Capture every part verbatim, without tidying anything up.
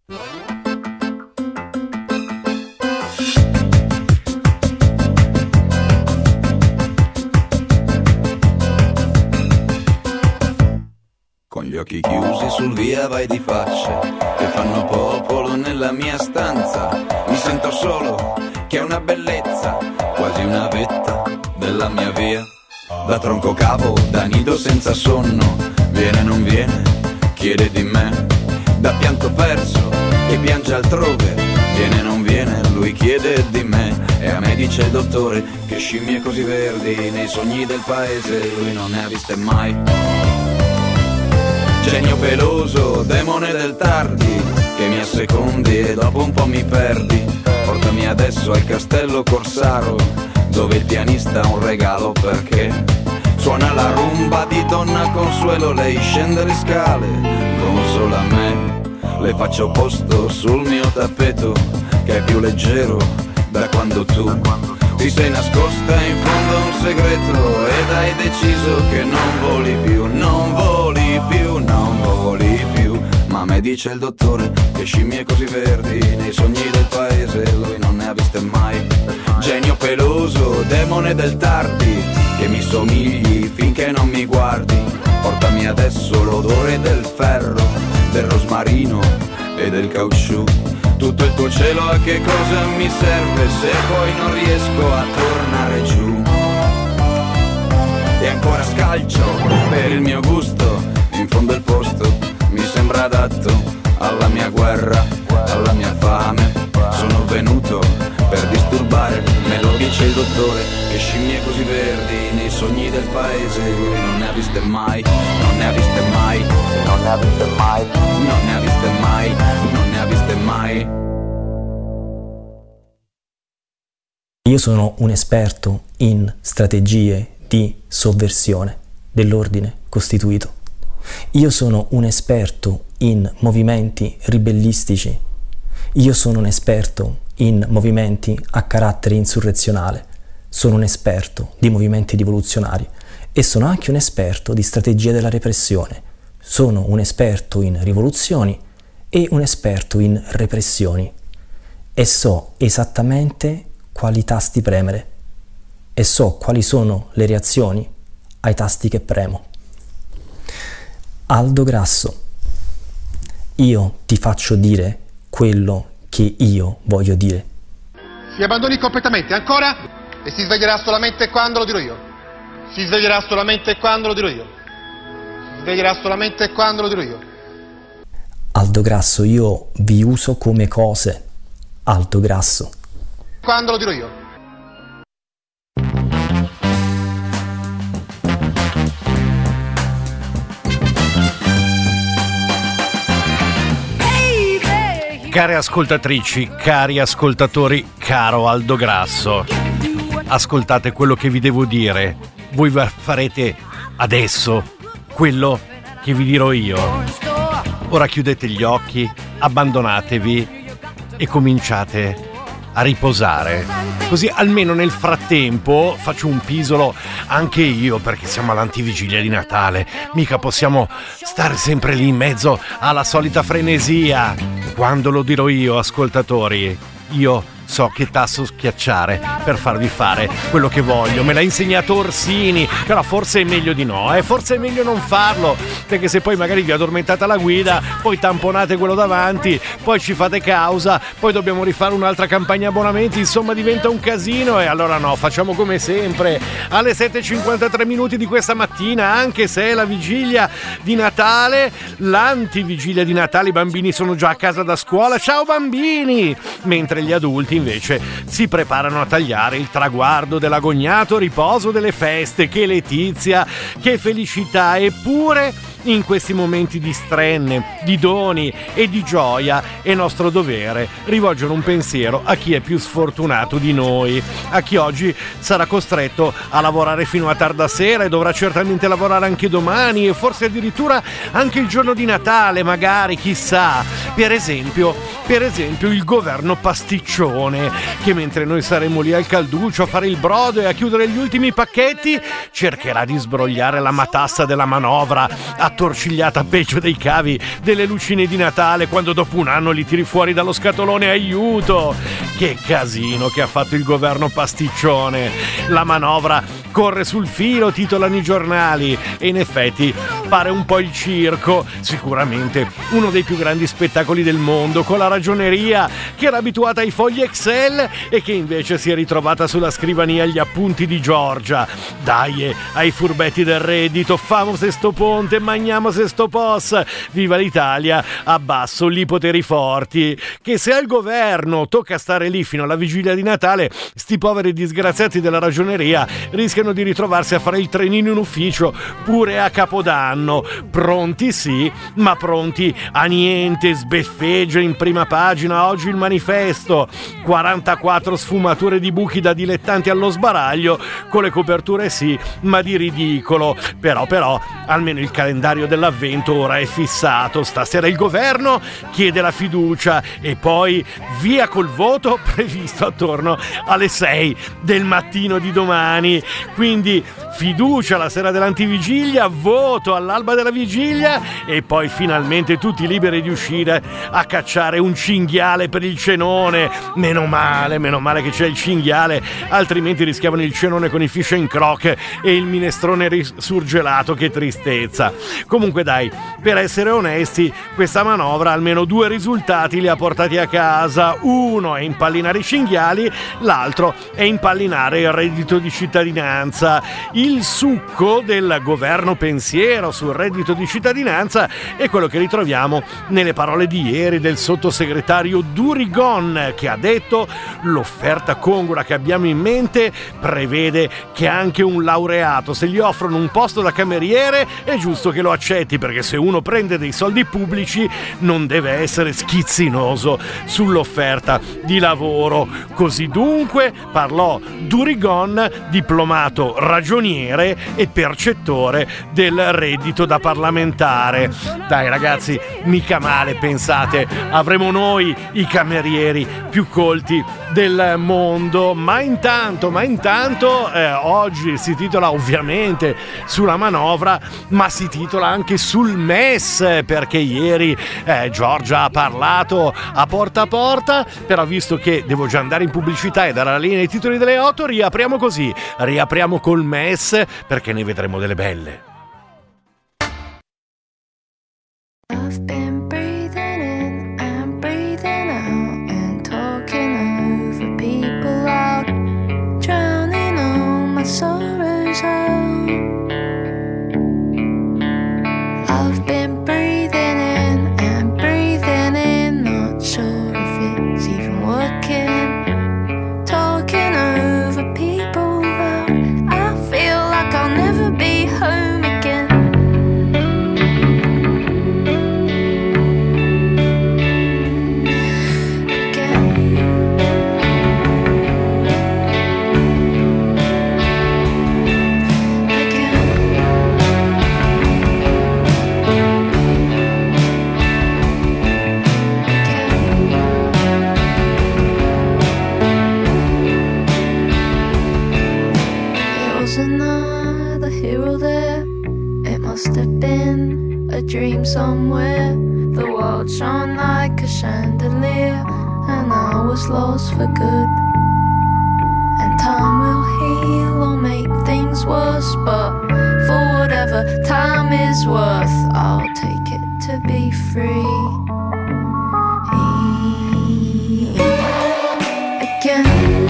Con gli occhi chiusi sul via vai di faccia che fanno popolo nella mia stanza. Mi sento solo, che è una bellezza, quasi una vetta della mia via. Da tronco cavo, da nido senza sonno, viene non viene, chiede di me. Da pianto perso, che piange altrove, viene non viene, lui chiede di me. E a me dice il dottore che scimmie così verdi nei sogni del paese lui non ne ha viste mai. Genio peloso, demone del tardi, che mi assecondi e dopo un po' mi perdi. Portami adesso al castello Corsaro, dove il pianista ha un regalo perché suona la rumba di Donna Consuelo. Lei scende le scale, consola me, le faccio posto sul mio tappeto, che è più leggero da quando tu ti sei nascosta in fondo a un segreto ed hai deciso che non voli più, non voli più, non voli più. Ma me dice il dottore che scimmie così verdi nei sogni del paese lui non ne ha viste mai. Genio peloso, demone del tardi, che mi somigli finché non mi guardi. Portami adesso l'odore del ferro, del rosmarino e del caucciù. Tutto il tuo cielo a che cosa mi serve se poi non riesco a tornare giù. E ancora scalcio per il mio gusto, in fondo il posto mi sembra adatto alla mia guerra, alla mia fame. Sono venuto per disturbare, me lo dice il dottore, che scimmie così verdi nei sogni del paese lui non ne ha viste mai, non ne ha viste mai, non ne ha viste mai, non ne ha viste mai, non ne ha viste mai. Io sono un esperto in strategie di sovversione dell'ordine costituito. Io sono un esperto in movimenti ribellistici. Io sono un esperto in movimenti a carattere insurrezionale. Sono un esperto di movimenti rivoluzionari e sono anche un esperto di strategie della repressione. Sono un esperto in rivoluzioni e un esperto in repressioni e so esattamente quali tasti premere e so quali sono le reazioni ai tasti che premo. Aldo Grasso, io ti faccio dire quello che io voglio dire. Si abbandoni completamente, ancora, e si sveglierà solamente quando lo dirò io. Si sveglierà solamente quando lo dirò io. Si sveglierà solamente quando lo dirò io. Aldo Grasso, io vi uso come cose. Aldo Grasso. Quando lo dirò io. Care ascoltatrici, cari ascoltatori, caro Aldo Grasso, ascoltate quello che vi devo dire. Voi farete adesso quello che vi dirò io. Ora chiudete gli occhi, abbandonatevi e cominciate a riposare, così almeno nel frattempo faccio un pisolo anche io, perché siamo all'antivigilia di Natale, mica possiamo stare sempre lì in mezzo alla solita frenesia. Quando lo dirò io, ascoltatori, io so che tasto schiacciare per farvi fare quello che voglio. Me l'ha insegnato Orsini, però forse è meglio di no, eh? Forse è meglio non farlo, perché se poi magari vi addormentate alla guida, poi tamponate quello davanti, poi ci fate causa, poi dobbiamo rifare un'altra campagna abbonamenti, insomma diventa un casino. E allora no, facciamo come sempre, alle sette e cinquantatré minuti di questa mattina, anche se è la vigilia di Natale, l'antivigilia di Natale, i bambini sono già a casa da scuola, ciao bambini, mentre gli adulti invece si preparano a tagliare il traguardo dell'agognato riposo delle feste. Che letizia, che felicità! Eppure in questi momenti di strenne, di doni e di gioia è nostro dovere rivolgere un pensiero a chi è più sfortunato di noi, a chi oggi sarà costretto a lavorare fino a tarda sera e dovrà certamente lavorare anche domani e forse addirittura anche il giorno di Natale, magari, chissà. Per esempio, per esempio il governo pasticcione, che mentre noi saremo lì al calduccio a fare il brodo e a chiudere gli ultimi pacchetti, cercherà di sbrogliare la matassa della manovra, attorcigliata peggio dei cavi delle lucine di Natale, quando dopo un anno li tiri fuori dallo scatolone. Aiuto! Che casino che ha fatto il governo pasticcione! La manovra corre sul filo, titolano i giornali, e in effetti pare un po' il circo. Sicuramente uno dei più grandi spettacoli del mondo, con la ragioneria che era abituata ai fogli Excel e che invece si è ritrovata sulla scrivania gli appunti di Giorgia. Dai, eh, ai furbetti del reddito, famo se sto ponte, magniamo se sto pos, viva l'Italia, abbasso li poteri forti, che se al governo tocca stare lì fino alla vigilia di Natale, sti poveri disgraziati della ragioneria rischiano di ritrovarsi a fare il trenino in ufficio pure a Capodanno. Pronti sì, ma pronti a niente. Sbeffeggia in prima pagina oggi il Manifesto, quarantaquattro sfumature di buchi da dilettanti allo sbaraglio, con le coperture sì, ma di ridicolo. Però però almeno il calendario dell'avvento ora è fissato. Stasera il governo chiede la fiducia e poi via col voto, previsto attorno alle sei del mattino di domani. Quindi fiducia la sera dell'antivigilia, voto all'alba della vigilia e poi finalmente tutti liberi di uscire a cacciare un cinghiale per il cenone. Meno male, meno male che c'è il cinghiale, altrimenti rischiavano il cenone con i fish and croc e il minestrone surgelato. Che tristezza. Comunque dai, per essere onesti, questa manovra almeno due risultati li ha portati a casa. Uno è impallinare i cinghiali, l'altro è impallinare il reddito di cittadinanza. Il succo del governo pensiero sul reddito di cittadinanza è quello che ritroviamo nelle parole di ieri del sottosegretario Durigon, che ha detto: l'offerta congrua che abbiamo in mente prevede che anche un laureato, se gli offrono un posto da cameriere, è giusto che lo accetti, perché se uno prende dei soldi pubblici non deve essere schizzinoso sull'offerta di lavoro. Così dunque parlò Durigon, diplomato ragioniere e percettore del reddito da parlamentare. Dai ragazzi, mica male, pensate, avremo noi i camerieri più colti del mondo. Ma intanto, ma intanto eh, oggi si titola ovviamente sulla manovra, ma si titola anche sul M E S, perché ieri eh, Giorgia ha parlato a porta a porta. Però visto che devo già andare in pubblicità e dare la linea ai titoli delle otto, riapriamo così, riapriamo col M E S, perché ne vedremo delle belle. I've been breathing in and breathing out and talking over people out, drowning all my sorrows out. I've been breathing in and breathing in, not sure if it's even working, talking over people out. I feel like I'll never be home again. Another hero there, it must have been a dream somewhere. The world shone like a chandelier and I was lost for good. And time will heal or make things worse, but for whatever time is worth, I'll take it to be free again.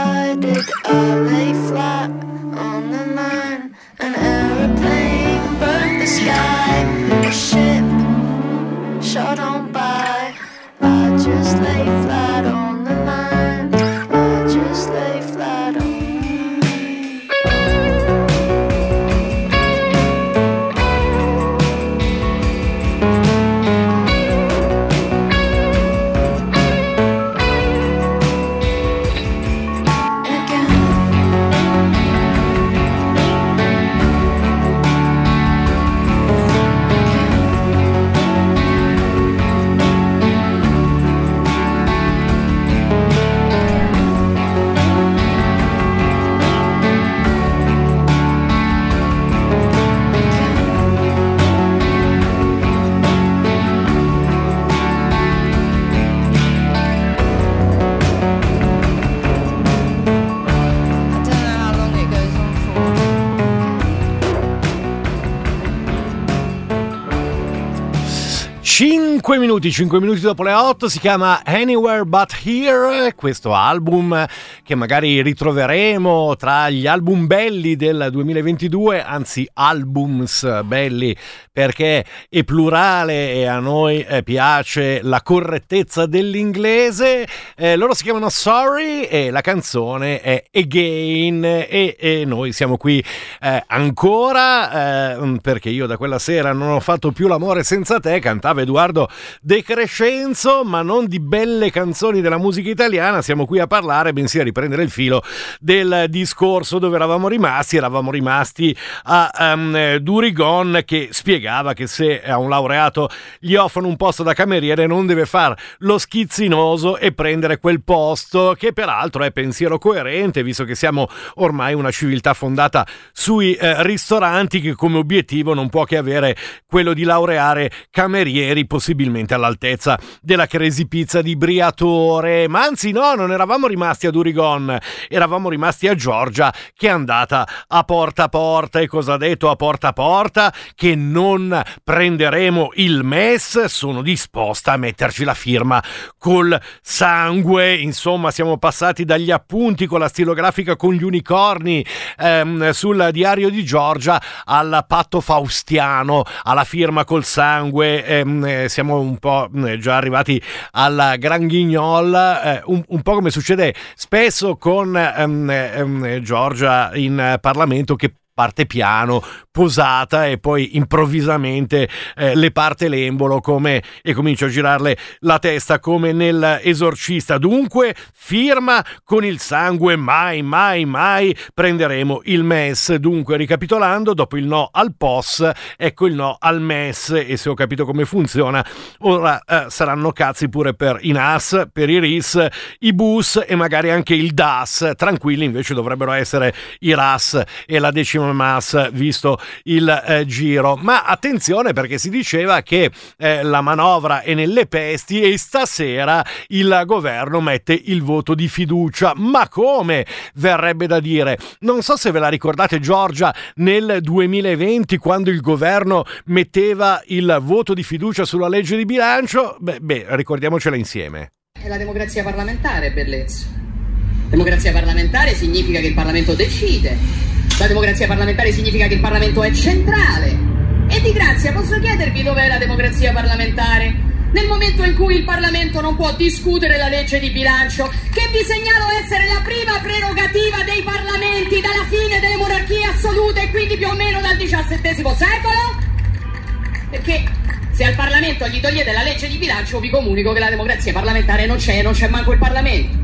I lay flat on the line. An aeroplane sky, a ship shot on by. I just lay flat on the line. I just lay flat on the cinque minuti, cinque minuti dopo le otto, si chiama Anywhere But Here, questo album che magari ritroveremo tra gli album belli del duemilaventidue, anzi albums belli perché è plurale e a noi eh, piace la correttezza dell'inglese. Eh, loro si chiamano Sorry e la canzone è Again e, e noi siamo qui eh, ancora eh, perché io da quella sera non ho fatto più l'amore senza te, cantava Edoardo De Crescenzo, ma non di belle canzoni della musica italiana. Siamo qui a parlare, bensì a riprendere il filo del discorso dove eravamo rimasti. Eravamo rimasti a um, Durigon, che spiegava che se a un laureato gli offrono un posto da cameriere non deve far lo schizzinoso e prendere quel posto, che peraltro è pensiero coerente, visto che siamo ormai una civiltà fondata sui eh, ristoranti, che come obiettivo non può che avere quello di laureare camerieri possibilmente all'altezza della Crazy Pizza di Briatore. Ma anzi no, non eravamo rimasti a Durigon, eravamo rimasti a Giorgia, che è andata a Porta a Porta. E cosa ha detto a Porta a Porta? Che non prenderemo il M E S, sono disposta a metterci la firma col sangue. Insomma, siamo passati dagli appunti con la stilografica con gli unicorni ehm, sul diario di Giorgia al patto faustiano, alla firma col sangue. ehm, eh, siamo un po' già arrivati al Gran Guignol, eh, un, un po' come succede spesso con ehm, ehm, Giorgia in Parlamento, che parte piano, posata, e poi improvvisamente eh, le parte l'embolo come e comincia a girarle la testa come nel Esorcista. Dunque firma con il sangue, mai mai mai prenderemo il M E S. Dunque, ricapitolando, dopo il no al P O S, ecco il no al M E S, e se ho capito come funziona ora eh, saranno cazzi pure per i N A S, per i R I S, i B U S e magari anche il D A S. Tranquilli invece dovrebbero essere i R A S e la decima Mas, visto il eh, giro. Ma attenzione, perché si diceva che eh, la manovra è nelle pesti e stasera il governo mette il voto di fiducia. Ma come, verrebbe da dire? Non so se ve la ricordate, Giorgia, nel duemilaventi, quando il governo metteva il voto di fiducia sulla legge di bilancio. Beh, beh ricordiamocela insieme. È la democrazia parlamentare, bellezza. Democrazia parlamentare significa che il Parlamento decide. La democrazia parlamentare significa che il Parlamento è centrale. E di grazia, posso chiedervi dov'è la democrazia parlamentare? Nel momento in cui il Parlamento non può discutere la legge di bilancio, che vi segnalo essere la prima prerogativa dei parlamenti dalla fine delle monarchie assolute, e quindi più o meno dal diciassettesimo secolo? Perché se al Parlamento gli togliete la legge di bilancio, vi comunico che la democrazia parlamentare non c'è, non c'è manco il Parlamento.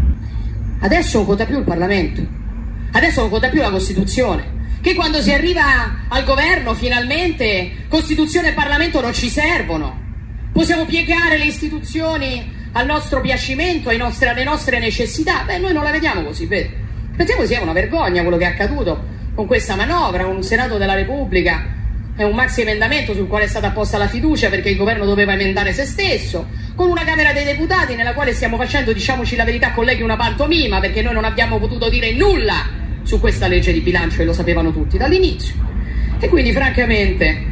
Adesso non conta più il Parlamento. Adesso non conta più la Costituzione, che quando si arriva al governo finalmente Costituzione e Parlamento non ci servono. Possiamo piegare le istituzioni al nostro piacimento, ai nostri, alle nostre necessità. Beh, noi non la vediamo così, vedi? Pensiamo sia una vergogna quello che è accaduto con questa manovra, un Senato della Repubblica e un maxi emendamento sul quale è stata apposta la fiducia perché il governo doveva emendare se stesso, con una Camera dei Deputati nella quale stiamo facendo, diciamoci la verità colleghi, una pantomima, perché noi non abbiamo potuto dire nulla su questa legge di bilancio e lo sapevano tutti dall'inizio. E quindi francamente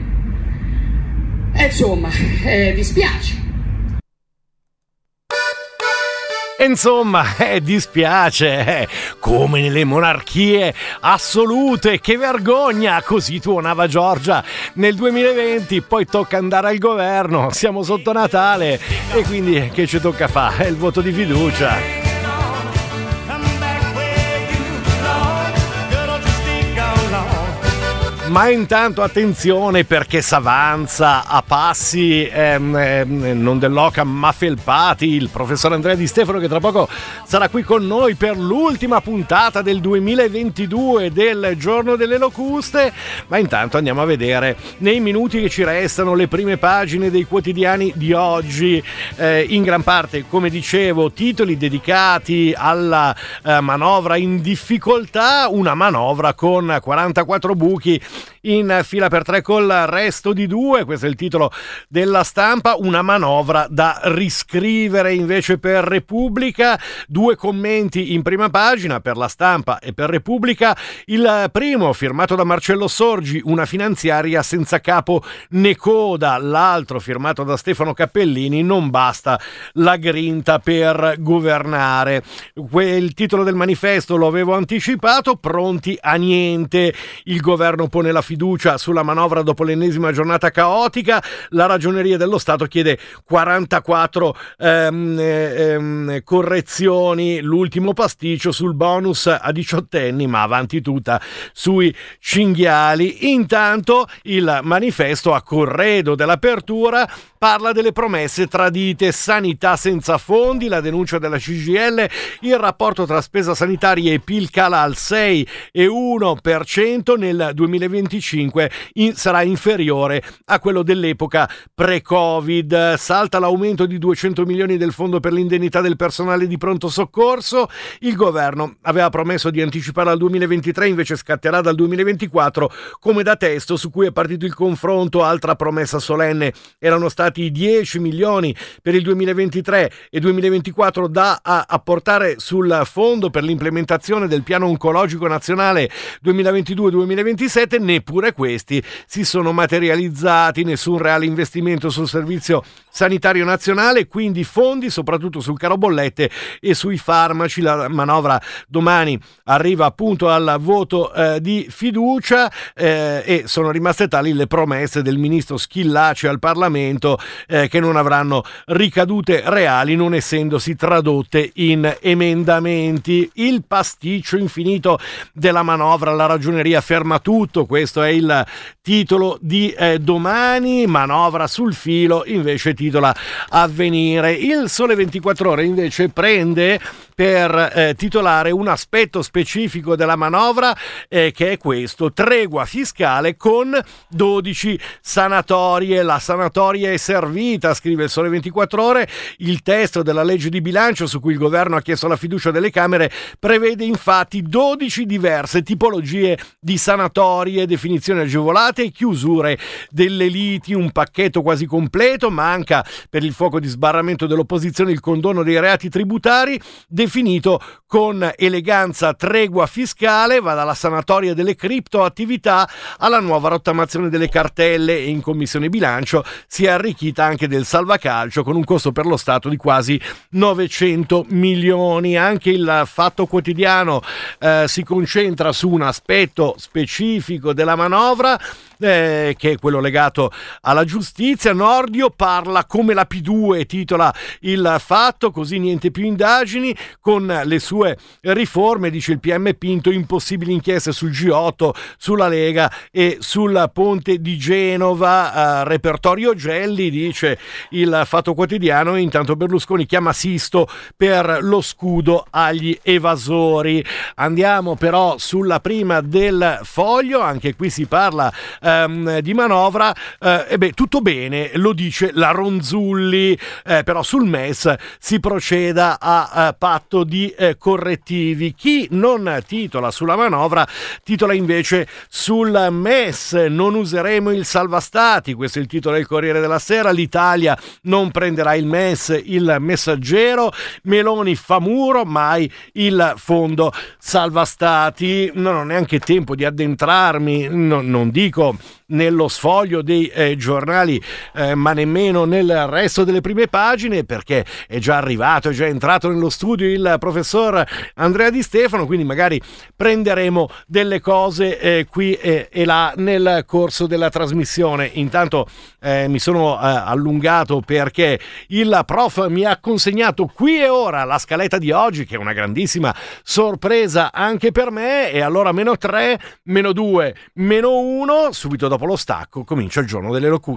eh, insomma eh, dispiace. Insomma, eh, dispiace, eh, come nelle monarchie assolute, che vergogna, così tuonava Giorgia nel duemilaventi, poi tocca andare al governo, siamo sotto Natale e quindi che ci tocca fare? È il voto di fiducia. Ma intanto attenzione, perché s'avanza a passi ehm, ehm, non dell'oca ma felpati il professor Andrea Di Stefano, che tra poco sarà qui con noi per l'ultima puntata del duemilaventidue del Giorno delle Locuste. Ma intanto andiamo a vedere nei minuti che ci restano le prime pagine dei quotidiani di oggi, eh, in gran parte, come dicevo, titoli dedicati alla eh, manovra in difficoltà, una manovra con quarantaquattro buchi in fila per tre col resto di due. Questo è il titolo della Stampa. Una manovra da riscrivere invece per Repubblica. Due commenti in prima pagina per la Stampa e per Repubblica. Il primo firmato da Marcello Sorgi, una finanziaria senza capo né coda. L'altro firmato da Stefano Cappellini, non basta la grinta per governare. Il titolo del manifesto lo avevo anticipato: pronti a niente. Il governo pone la fiducia sulla manovra dopo l'ennesima giornata caotica. La Ragioneria dello Stato chiede quarantaquattro ehm, ehm, correzioni, l'ultimo pasticcio sul bonus a diciottenni, ma avanti tutta sui cinghiali. Intanto il manifesto, a corredo dell'apertura, parla delle promesse tradite: sanità senza fondi, la denuncia della C G I L, il rapporto tra spesa sanitaria e P I L cala al sei virgola uno per cento, nel duemilaventicinque in, sarà inferiore a quello dell'epoca pre-Covid. Salta l'aumento di duecento milioni del fondo per l'indennità del personale di pronto soccorso. Il governo aveva promesso di anticipare al duemilaventitré, invece scatterà dal duemilaventiquattro, come da testo su cui è partito il confronto. Altra promessa solenne erano stati i dieci milioni per il duemilaventitré e duemilaventiquattro da a, a portare sul fondo per l'implementazione del piano oncologico nazionale duemilaventidue duemilaventisette. Neppure questi si sono materializzati, nessun reale investimento sul servizio sanitario nazionale, quindi fondi soprattutto sul caro bollette e sui farmaci. La manovra domani arriva appunto al voto eh, di fiducia eh, e sono rimaste tali le promesse del ministro Schillaci al Parlamento, eh, che non avranno ricadute reali, non essendosi tradotte in emendamenti. Il pasticcio infinito della manovra, la Ragioneria ferma tutto, questo è il titolo di eh, domani. Manovra sul filo invece titola Avvenire. Il Sole ventiquattro Ore invece prende per eh, titolare un aspetto specifico della manovra, eh, che è questo: tregua fiscale con dodici sanatorie. La sanatoria è servita, scrive il Sole ventiquattro Ore. Il testo della legge di bilancio, su cui il governo ha chiesto la fiducia delle Camere, prevede infatti dodici diverse tipologie di sanatorie, definizioni agevolate e chiusure delle liti. Un pacchetto quasi completo. Manca per il fuoco di sbarramento dell'opposizione il condono dei reati tributari, definito con eleganza tregua fiscale. Va dalla sanatoria delle criptoattività alla nuova rottamazione delle cartelle, e in commissione bilancio si è arricchita anche del salvacalcio con un costo per lo Stato di quasi novecento milioni. Anche il Fatto Quotidiano eh, si concentra su un aspetto specifico della manovra, eh, che è quello legato alla giustizia. Nordio parla come la P due, titola il Fatto, così niente più indagini. Con le sue riforme, dice il P M Pinto, impossibili inchieste sul G otto, sulla Lega e sul ponte di Genova. Eh, repertorio Gelli, dice il Fatto Quotidiano. E intanto Berlusconi chiama Sisto per lo scudo agli evasori. Andiamo però sulla prima del Foglio, anche qui si parla ehm, di manovra. Eh, e beh, tutto bene, lo dice la Ronzulli, eh, però sul M E S si proceda a, a patto di eh, correttivi. Chi non titola sulla manovra titola invece sul M E S. Non useremo il salvastati, questo è il titolo del Corriere della Sera. L'Italia non prenderà il M E S, il Messaggero. Meloni fa muro, mai il fondo salvastati. Non ho neanche tempo di addentrarmi, no, non dico nello sfoglio dei eh, giornali, eh, ma nemmeno nel resto delle prime pagine, perché è già arrivato, è già entrato nello studio il professor Andrea Di Stefano, quindi magari prenderemo delle cose eh, qui e, e là nel corso della trasmissione. Intanto eh, mi sono eh, allungato perché il prof mi ha consegnato qui e ora la scaletta di oggi, che è una grandissima sorpresa anche per me, e allora meno tre, meno due, meno uno, subito dopo lo stacco comincia il giorno delle locuzioni.